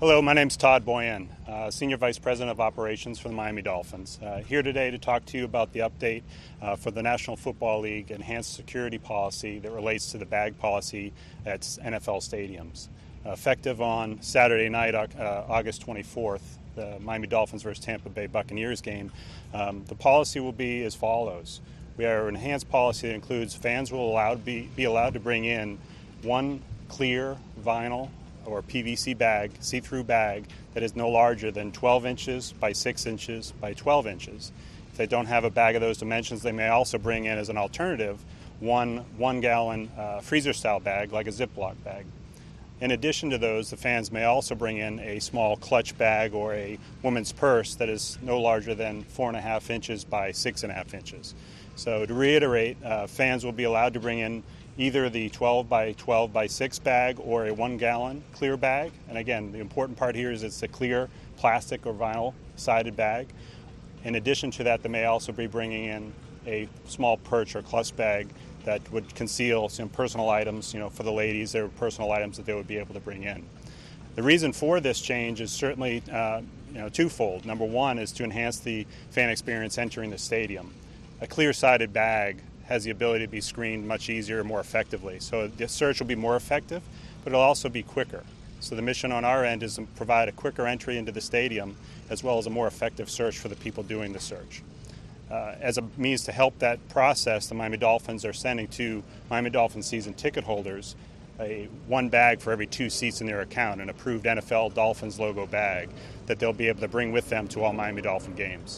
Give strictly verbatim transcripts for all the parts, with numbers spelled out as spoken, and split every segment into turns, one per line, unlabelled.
Hello, my name's Todd Boyan, uh, Senior Vice President of Operations for the Miami Dolphins. Uh, here today to talk to you about the update uh, for the National Football League enhanced security policy that relates to the bag policy at N F L stadiums. Uh, effective on Saturday night, uh, August twenty-fourth, the Miami Dolphins versus Tampa Bay Buccaneers game, um, the policy will be as follows. We have an enhanced policy that includes fans will allowed be, be allowed to bring in one clear vinyl or P V C bag, see-through bag, that is no larger than twelve inches by six inches by twelve inches. If they don't have a bag of those dimensions, they may also bring in as an alternative one one-gallon uh, freezer-style bag like a Ziploc bag. In addition to those, the fans may also bring in a small clutch bag or a woman's purse that is no larger than four and a half inches by six and a half inches. So to reiterate, uh, fans will be allowed to bring in either the twelve by twelve by six bag or a one gallon clear bag. And again, the important part here is it's a clear plastic or vinyl sided bag. In addition to that, they may also be bringing in a small perch or clutch bag that would conceal some personal items, you know, for the ladies, their personal items that they would be able to bring in. The reason for this change is certainly uh, you know, twofold. Number one is to enhance the fan experience entering the stadium. A clear-sided bag has the ability to be screened much easier and more effectively. So the search will be more effective, but it'll also be quicker. So the mission on our end is to provide a quicker entry into the stadium as well as a more effective search for the people doing the search. Uh, as a means to help that process, the Miami Dolphins are sending to Miami Dolphins season ticket holders a one bag for every two seats in their account, an approved N F L Dolphins logo bag that they'll be able to bring with them to all Miami Dolphin games.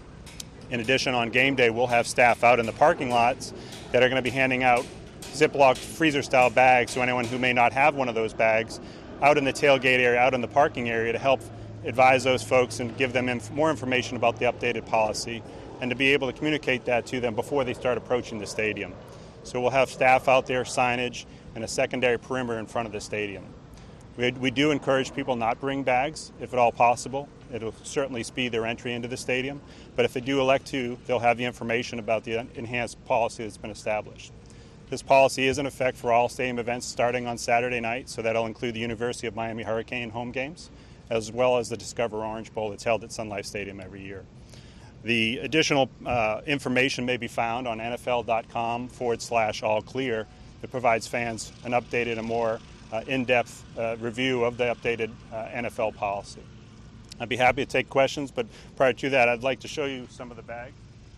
In addition, on game day, we'll have staff out in the parking lots that are going to be handing out Ziploc freezer-style bags to anyone who may not have one of those bags out in the tailgate area, out in the parking area, to help advise those folks and give them inf- more information about the updated policy and to be able to communicate that to them before they start approaching the stadium. So we'll have staff out there, signage, and a secondary perimeter in front of the stadium. We, we do encourage people not bring bags, if at all possible. It'll certainly speed their entry into the stadium. But if they do elect to, they'll have the information about the enhanced policy that's been established. This policy is in effect for all stadium events starting on Saturday night, so that'll include the University of Miami Hurricane home games, as well as the Discover Orange Bowl that's held at Sun Life Stadium every year. The additional uh, information may be found on nfl.com forward slash all clear that provides fans an updated and more uh, in-depth uh, review of the updated uh, N F L policy. I'd be happy to take questions, but prior to that, I'd like to show you some of the bag.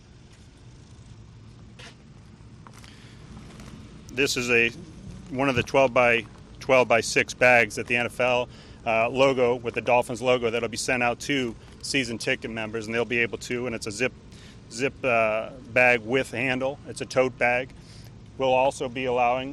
This is a one of the twelve by twelve by six bags that the N F L uh, logo with the Dolphins logo that'll be sent out to season ticket members, and they'll be able to, and it's a zip zip uh, bag with handle. It's a tote bag. We'll also be allowing,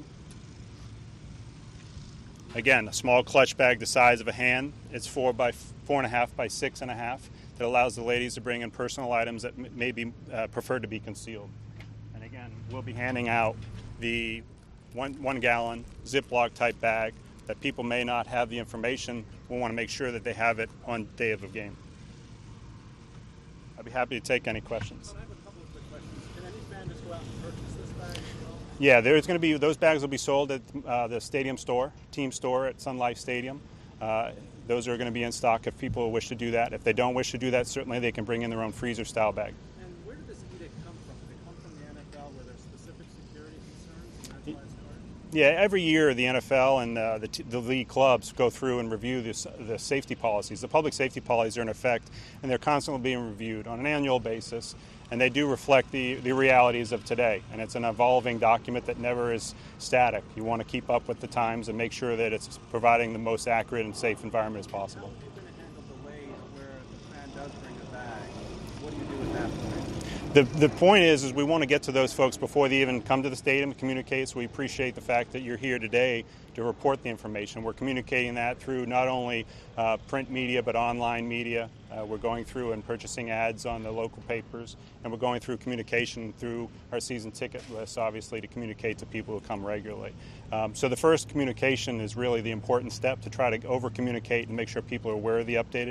again, a small clutch bag the size of a hand. It's four by four and a half by six and a half that allows the ladies to bring in personal items that m- may be uh, preferred to be concealed. And again, we'll be handing out the one one gallon Ziploc type bag that people may not have the information. We'll want to make sure that they have it on day of the game. I'd be happy to take any questions.
I have a couple of quick questions. Can any fan just go out and purchase this bag as well?
Yeah, there's going to be, those bags will be sold at uh, the stadium store, team store at Sun Life Stadium. Uh, those are going to be in stock if people wish to do that. If they don't wish to do that, certainly they can bring in their own freezer-style bag.
And where did this edict come from? Did it come from the N F L? Were there specific security concerns, and that's why it started?
Yeah, every year the N F L and uh, the, t- the league clubs go through and review this, the safety policies. The public safety policies are in effect, and they're constantly being reviewed on an annual basis, and they do reflect the, the realities of today. And it's an evolving document that never is static. You want to keep up with the times and make sure that it's providing the most accurate and safe environment as possible.
How are you going to handle the ways where the fan does bring a bag? What do you do at that point?
The the point is, is we want to get to those folks before they even come to the stadium to communicate. So we appreciate the fact that you're here today to report the information. We're communicating that through not only uh, print media but online media. Uh, we're going through and purchasing ads on the local papers, and we're going through communication through our season ticket list, obviously, to communicate to people who come regularly. Um, so the first communication is really the important step, to try to over-communicate and make sure people are aware of the updated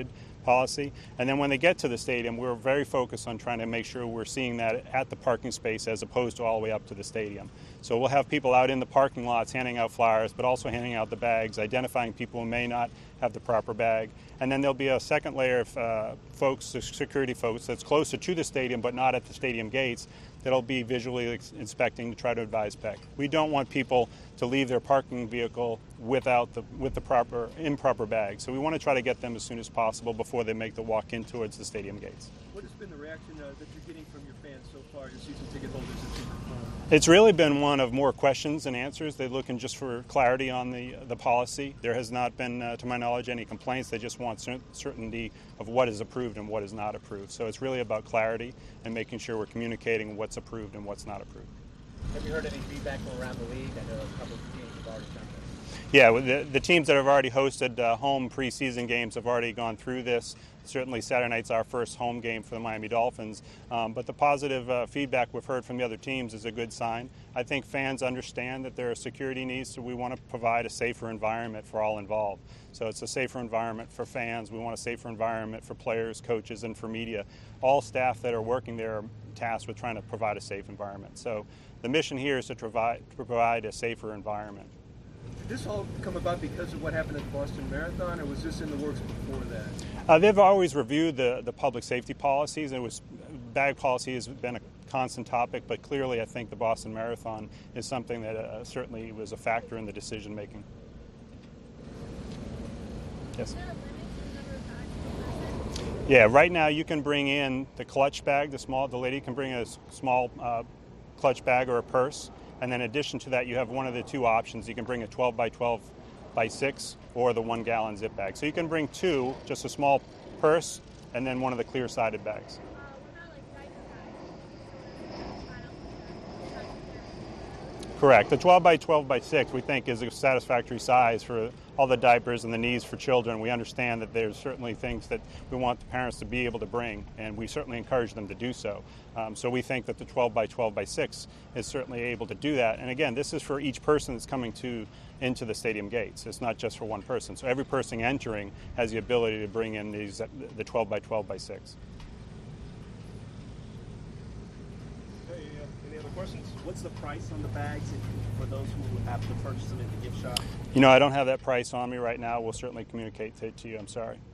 policy. And then when they get to the stadium, we're very focused on trying to make sure we're seeing that at the parking space as opposed to all the way up to the stadium. So we'll have people out in the parking lots handing out flyers, but also handing out the bags, identifying people who may not have the proper bag. And then there'll be a second layer of uh, folks, security folks, that's closer to the stadium but not at the stadium gates, that'll be visually inspecting to try to advise P E C. We don't want people to leave their parking vehicle without the with the proper improper bag. So we want to try to get them as soon as possible before they make the walk in towards the stadium gates.
What has been the reaction uh, that you're getting from your fans so far, your season ticket holders at Super Bowl?
It's really been one of more questions than answers. They're looking just for clarity on the the policy. There has not been, uh, to my knowledge, any complaints. They just want cer- certainty of what is approved and what is not approved. So it's really about clarity and making sure we're communicating what's approved and what's not approved.
Have you heard any feedback from around the league? I know a couple of teams have already done this.
Yeah, the, the teams that have already hosted uh, home preseason games have already gone through this. Certainly Saturday night's our first home game for the Miami Dolphins. Um, but the positive uh, feedback we've heard from the other teams is a good sign. I think fans understand that there are security needs, so we want to provide a safer environment for all involved. So it's a safer environment for fans. We want a safer environment for players, coaches, and for media. All staff that are working there are tasked with trying to provide a safe environment. So the mission here is to provide, to provide a safer environment.
Did this all come about because of what happened at the Boston Marathon, or was this in the works before that?
Uh, they've always reviewed the, the public safety policies. It was bag policy has been a constant topic, but clearly I think the Boston Marathon is something that uh, certainly was a factor in the decision making. Yes. Yeah, right now you can bring in the clutch bag, the small, the lady can bring a small uh, clutch bag or a purse. And then in addition to that, you have one of the two options. You can bring a twelve by twelve by six or the one gallon zip bag. So you can bring two, just a small purse, and then one of the clear sided bags. Correct. The twelve by twelve by six we think is a satisfactory size for all the diapers and the needs for children. We understand that there's certainly things that we want the parents to be able to bring, and we certainly encourage them to do so. Um, so we think that the twelve by twelve by six is certainly able to do that. And again, this is for each person that's coming to into the stadium gates. It's not just for one person. So every person entering has the ability to bring in these the twelve by twelve by six.
Any other questions? What's the price on the bags if, for those who have to purchase them at the gift shop?
You know, I don't have that price on me right now. We'll certainly communicate it to you. I'm sorry.